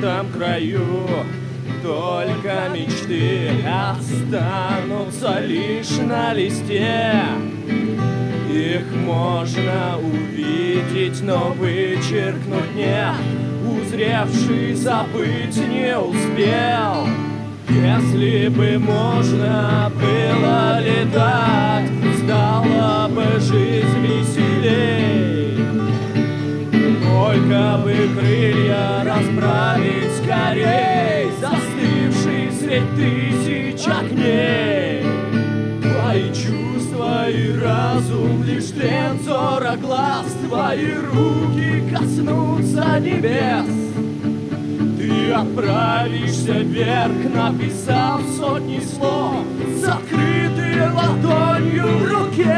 этом краю только мечты останутся лишь на листе. Их можно увидеть, но вычеркнуть нет. Узревший забыть не успел. Если бы можно было летать, стала бы жизнь веселей. Только бы крылья расправить скорей, застывший средь тысяч огней. Твои чувства и разум лишь тлен взора глаз, твои руки коснутся небес. Ты отправишься вверх, написав сотни слов с открытой ладонью в руке.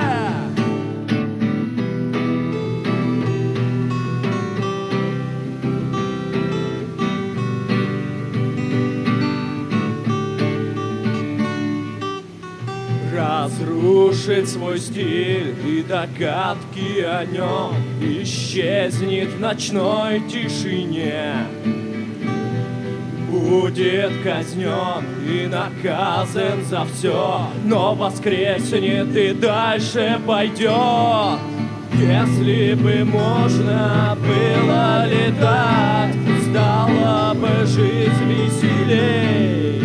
Разрушит свой стиль и догадки о нем, исчезнет в ночной тишине. Будет казнен и наказан за все, но воскреснет и дальше пойдет. Если бы можно было летать, стала бы жизнь веселей.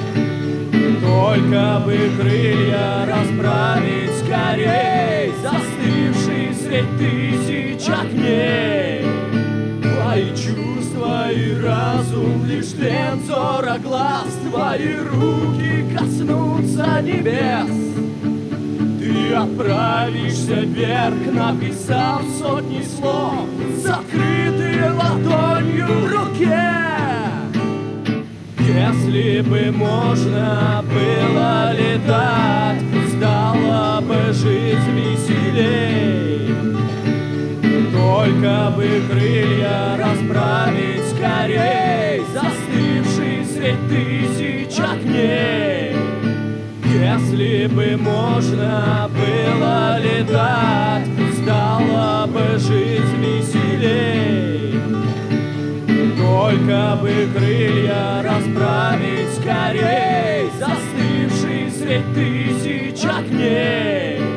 Только бы крылья расправить скорей, застывший средь тысяч огней. Твои чувства и разум лишь тлен взора глаз, твои руки коснутся небес. Ты отправишься вверх, написав сотни слов с открытой ладонью в руке. Если бы можно было летать, стала бы жизнь веселей. Только бы крылья расправить скорей, застывший средь тысяч огней. Если бы можно было летать, стала бы жизнь веселей. Только бы крылья расправить скорей, застывший средь тысяч огней.